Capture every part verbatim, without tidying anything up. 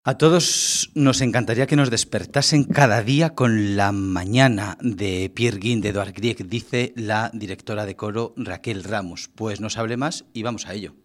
A todos nos encantaría que nos despertasen cada día con la mañana de Peer Gynt, de Edvard Grieg, dice la directora de coro Raquel Ramos. Pues no se hable más y vamos a ello.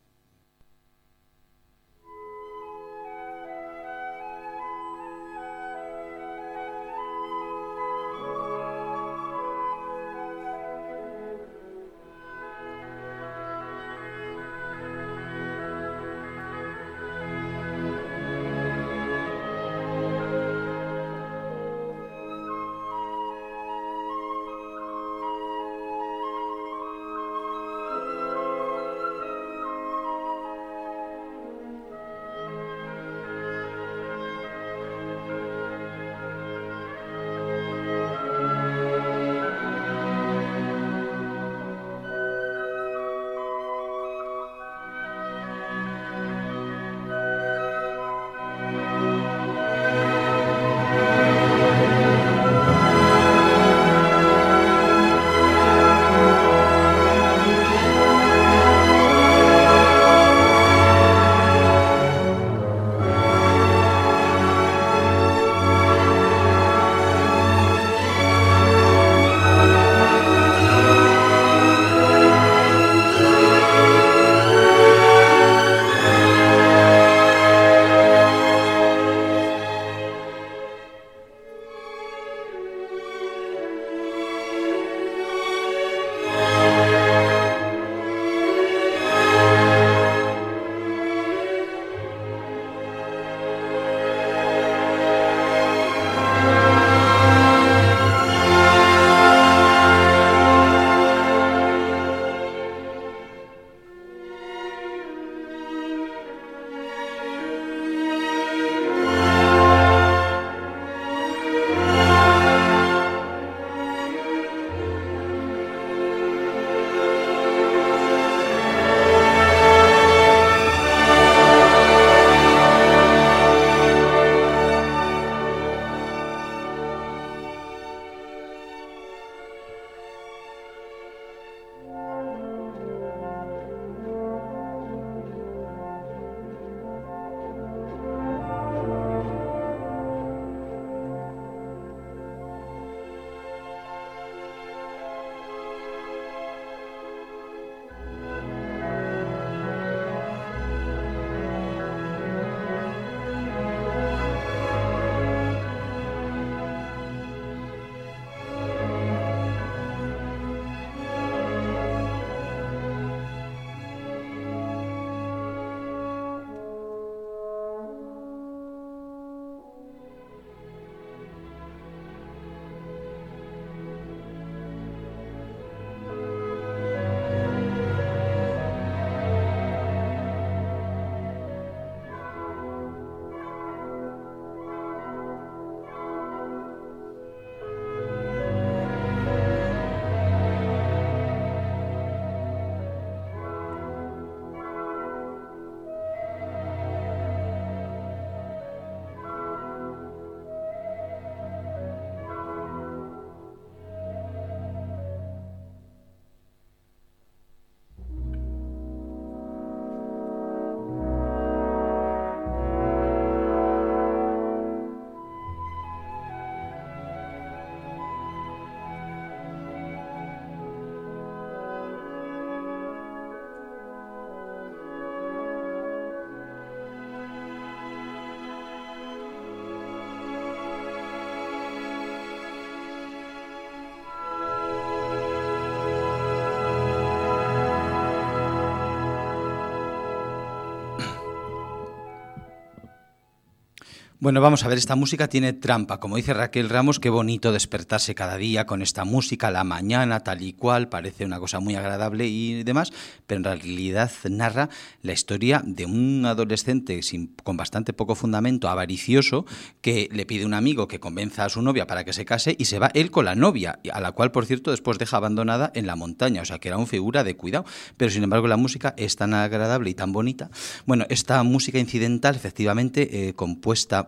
Bueno, vamos a ver, esta música tiene trampa. Como dice Raquel Ramos, qué bonito despertarse cada día con esta música, la mañana, tal y cual, parece una cosa muy agradable y demás, pero en realidad narra la historia de un adolescente sin, con bastante poco fundamento, avaricioso, que le pide a un amigo que convenza a su novia para que se case y se va él con la novia, a la cual, por cierto, después deja abandonada en la montaña, o sea, que era un figura de cuidado, pero sin embargo la música es tan agradable y tan bonita. Bueno, esta música incidental, efectivamente, eh, compuesta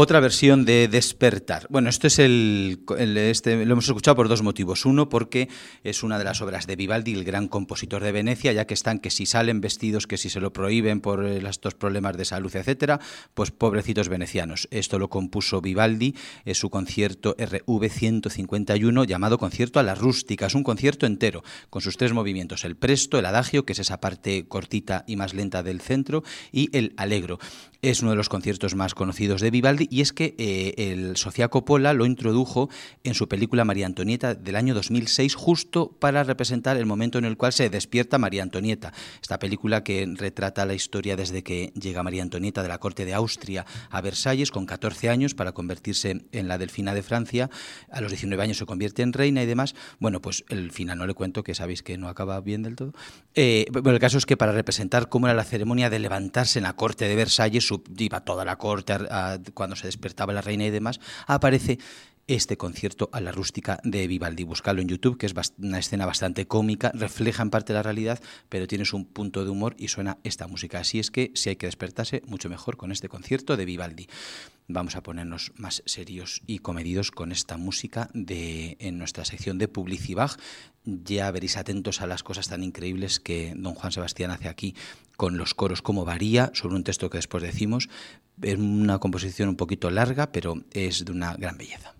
Otra versión de Despertar. Bueno, esto es el, el este, lo hemos escuchado por dos motivos. Uno, porque es una de las obras de Vivaldi, el gran compositor de Venecia, ya que están que si salen vestidos, que si se lo prohíben por estos problemas de salud, etcétera, pues pobrecitos venecianos. Esto lo compuso Vivaldi, es su concierto R V ciento cincuenta y uno llamado Concierto a la Rústica. Es un concierto entero, con sus tres movimientos: el presto, el adagio, que es esa parte cortita y más lenta del centro, y el allegro. Es uno de los conciertos más conocidos de Vivaldi, y es que eh, el Sofía Coppola lo introdujo en su película María Antonieta del año dos mil seis, justo para representar el momento en el cual se despierta María Antonieta. Esta película que retrata la historia desde que llega María Antonieta de la corte de Austria a Versalles con catorce años para convertirse en la delfina de Francia. A los diecinueve años se convierte en reina y demás. Bueno, pues el final no le cuento, que sabéis que no acaba bien del todo. Eh, bueno, el caso es que para representar cómo era la ceremonia de levantarse en la corte de Versalles, iba toda la corte a, a, cuando se despertaba la reina y demás, aparece este concierto a la rústica de Vivaldi. Buscadlo en YouTube, que es una escena bastante cómica, refleja en parte la realidad, pero tienes un punto de humor y suena esta música. Así es que si hay que despertarse, mucho mejor con este concierto de Vivaldi. Vamos a ponernos más serios y comedidos con esta música de, en nuestra sección de Publicibaj. Ya veréis atentos a las cosas tan increíbles que don Juan Sebastián hace aquí con los coros, cómo varía sobre un texto que después decimos. Es una composición un poquito larga, pero es de una gran belleza.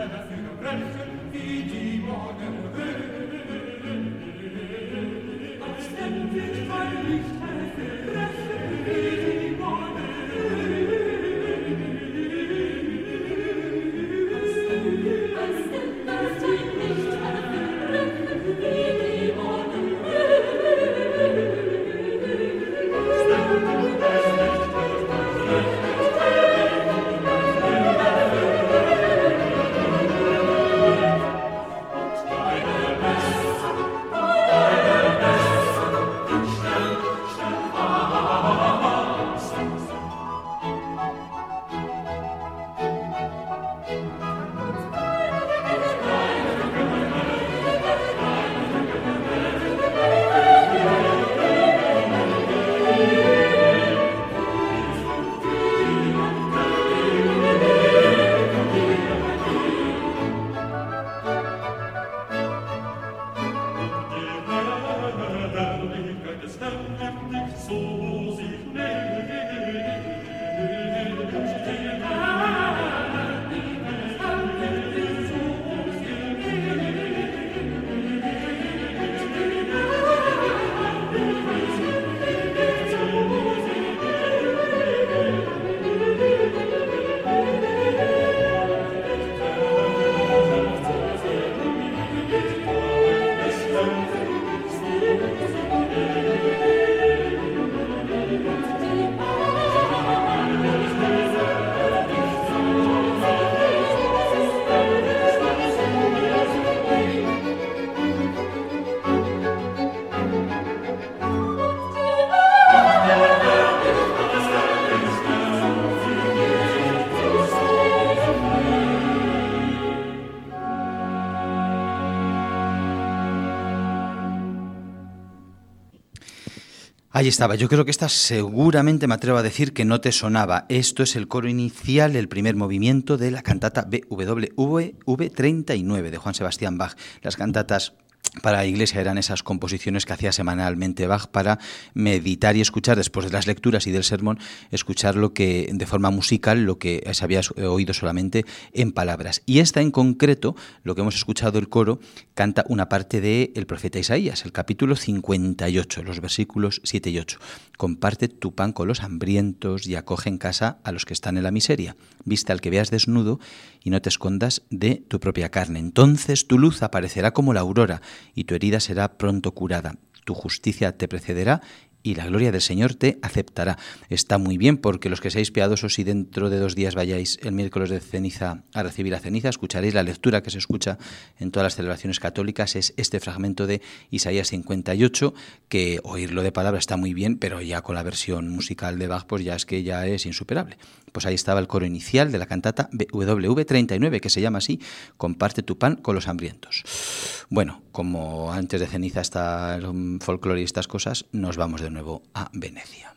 Ahí estaba. Yo creo que esta seguramente me atrevo a decir que no te sonaba. Esto es el coro inicial, el primer movimiento de la cantata B W V treinta y nueve de Juan Sebastián Bach. Las cantatas para la iglesia eran esas composiciones que hacía semanalmente Bach para meditar y escuchar, después de las lecturas y del sermón, escuchar lo que de forma musical, lo que se había oído solamente en palabras. Y esta en concreto, lo que hemos escuchado el coro, canta una parte del profeta Isaías, el capítulo cincuenta y ocho, los versículos siete y ocho. Comparte tu pan con los hambrientos y acoge en casa a los que están en la miseria. Viste al que veas desnudo y no te escondas de tu propia carne. Entonces tu luz aparecerá como la aurora y tu herida será pronto curada. Tu justicia te precederá y la gloria del Señor te aceptará. Está muy bien, porque los que seáis piadosos y dentro de dos días vayáis el miércoles de ceniza a recibir la ceniza, escucharéis la lectura que se escucha en todas las celebraciones católicas, es este fragmento de Isaías cincuenta y ocho, que oírlo de palabra está muy bien, pero ya con la versión musical de Bach, pues ya es que ya es insuperable. Pues ahí estaba el coro inicial de la cantata B W V treinta y nueve, que se llama así, Comparte tu pan con los hambrientos. Bueno, como antes de ceniza está el folclore y estas cosas, nos vamos de nuevo a Venecia.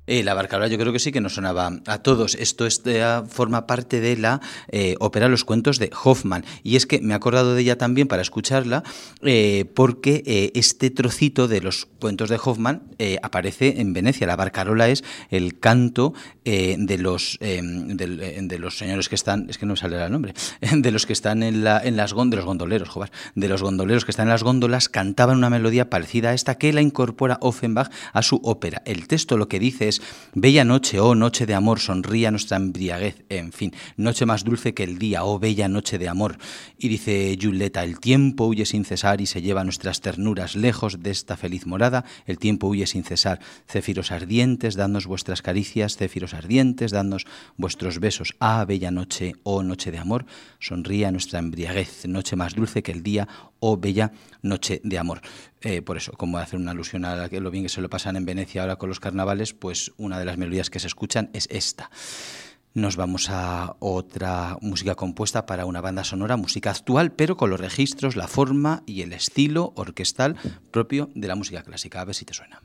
Eh, la Barcarola yo creo que sí que nos sonaba a todos. Esto es, eh, forma parte de la eh, ópera Los cuentos de Hoffmann. Y es que me he acordado de ella también para escucharla eh, porque eh, este trocito de los cuentos de Hoffmann eh, aparece en Venecia. La Barcarola es el canto eh, de, los, eh, de, de los señores que están, es que no me sale el nombre, de los que están en, la, en las góndolas, de los gondoleros, joder, de los gondoleros que están en las góndolas, cantaban una melodía parecida a esta que la incorpora Offenbach a su ópera. El texto lo que dice es: bella noche, oh noche de amor, sonría nuestra embriaguez, en fin, noche más dulce que el día, oh bella noche de amor. Y dice Giulietta: el tiempo huye sin cesar y se lleva nuestras ternuras lejos de esta feliz morada, el tiempo huye sin cesar. Céfiros ardientes, dadnos vuestras caricias, céfiros ardientes, dadnos vuestros besos. Ah, bella noche, oh noche de amor, sonría nuestra embriaguez, noche más dulce que el día, oh bella noche de amor. Eh, por eso, como hacer una alusión a la que, lo bien que se lo pasan en Venecia ahora con los carnavales, pues una de las melodías que se escuchan es esta. Nos vamos a otra música compuesta para una banda sonora, música actual, pero con los registros, la forma y el estilo orquestal propio de la música clásica. A ver si te suena.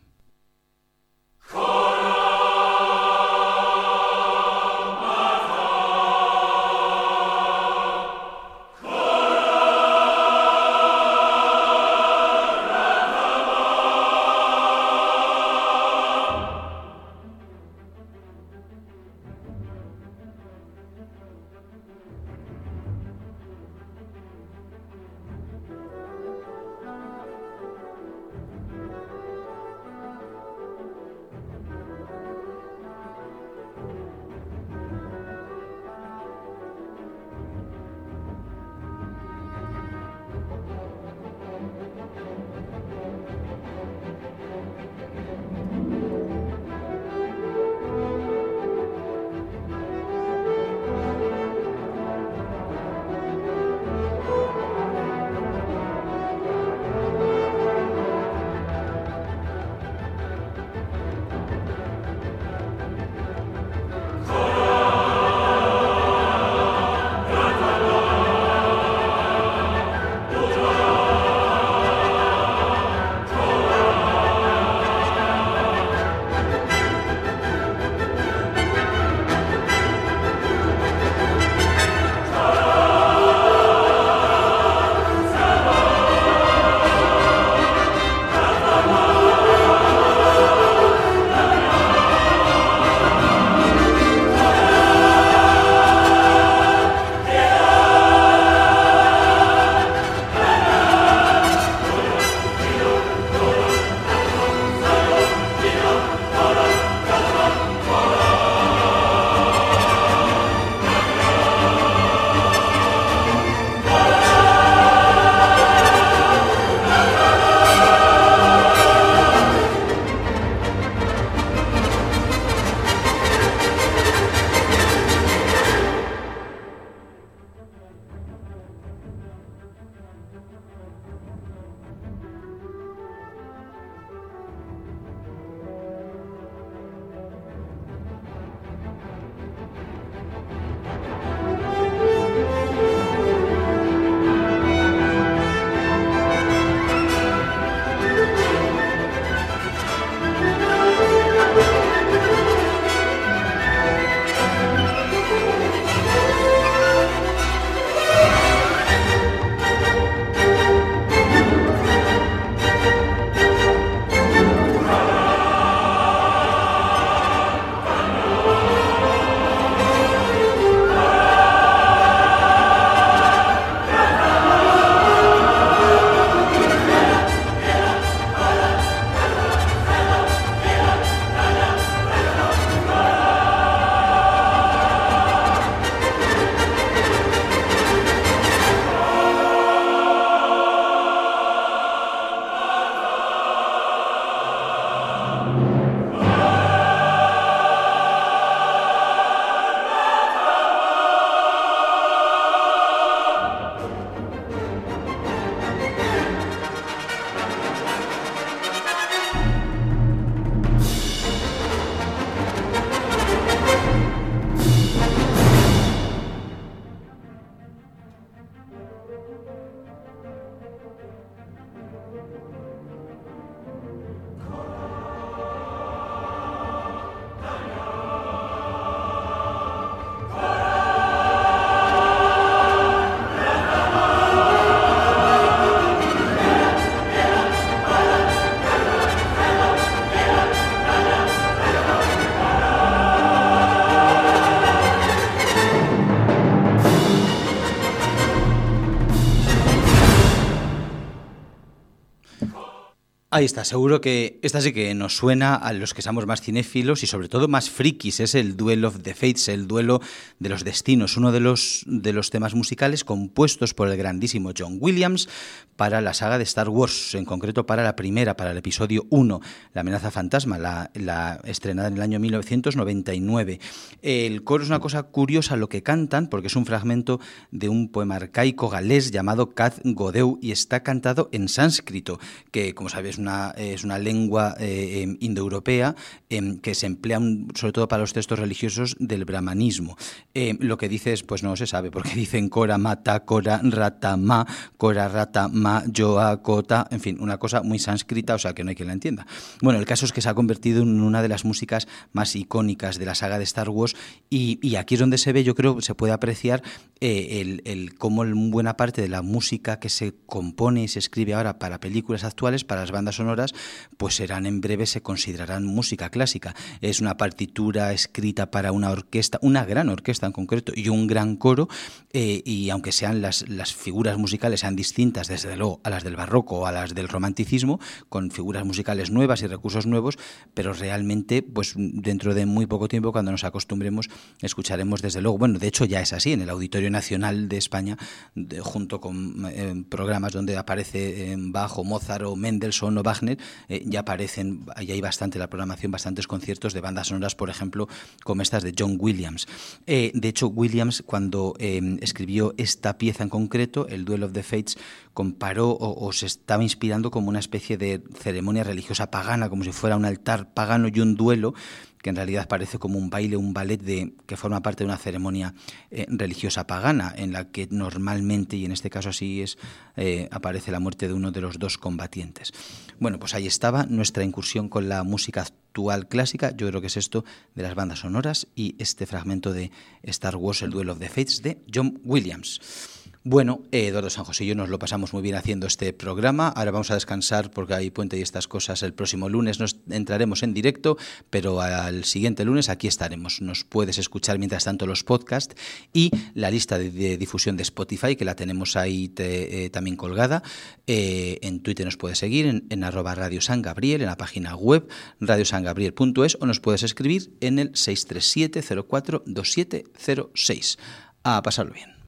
Ahí está, seguro que esta sí que nos suena a los que somos más cinéfilos y sobre todo más frikis. Es el Duel of the Fates, el duelo de los destinos, uno de los, de los temas musicales compuestos por el grandísimo John Williams para la saga de Star Wars, en concreto para la primera, para el episodio uno, La amenaza fantasma, la, la estrenada en el año mil novecientos noventa y nueve. El coro es una cosa curiosa lo que cantan, porque es un fragmento de un poema arcaico galés llamado Cath Godeu y está cantado en sánscrito, que como sabéis Una, es una lengua eh, indoeuropea eh, que se emplea un, sobre todo para los textos religiosos del brahmanismo. Eh, lo que dice es, pues no se sabe, porque dicen Kora Mata, Kora Rata Ma, Kora Rata Ma, Yoa Kota, en fin, una cosa muy sánscrita, o sea que no hay quien la entienda. Bueno, el caso es que se ha convertido en una de las músicas más icónicas de la saga de Star Wars y, y aquí es donde se ve, yo creo, se puede apreciar eh, el, el cómo buena parte de la música que se compone y se escribe ahora para películas actuales, para las bandas sonoras, pues serán en breve, se considerarán música clásica. Es una partitura escrita para una orquesta, una gran orquesta en concreto y un gran coro, eh, y aunque sean las, las figuras musicales sean distintas desde luego a las del barroco o a las del romanticismo, con figuras musicales nuevas y recursos nuevos, pero realmente pues dentro de muy poco tiempo, cuando nos acostumbremos, escucharemos desde luego, bueno, de hecho ya es así, en el Auditorio Nacional de España, de, junto con eh, programas donde aparece eh, Bach o Mozart o Mendelssohn o Wagner, eh, ya aparecen, ya hay bastante la programación, bastantes conciertos de bandas sonoras, por ejemplo, como estas de John Williams. Eh, de hecho, Williams, cuando eh, escribió esta pieza en concreto, el Duel of the Fates, comparó o, o se estaba inspirando como una especie de ceremonia religiosa pagana, como si fuera un altar pagano y un duelo, que en realidad parece como un baile, un ballet de, que forma parte de una ceremonia eh, religiosa pagana, en la que normalmente, y en este caso así es, eh, aparece la muerte de uno de los dos combatientes. Bueno, pues ahí estaba nuestra incursión con la música actual clásica. Yo creo que es esto de las bandas sonoras y este fragmento de Star Wars, el Duel of the Fates, de John Williams. Bueno, eh, Eduardo San José y yo nos lo pasamos muy bien haciendo este programa. Ahora vamos a descansar porque hay puente y estas cosas. El próximo lunes nos entraremos en directo, pero al siguiente lunes aquí estaremos. Nos puedes escuchar mientras tanto los podcasts y la lista de, de difusión de Spotify, que la tenemos ahí te, eh, también colgada. Eh, en Twitter nos puedes seguir en, en arroba Radio San Gabriel, en la página web radio san gabriel punto es, o nos puedes escribir en el seis tres siete cero cuatro dos siete cero seis. A pasarlo bien.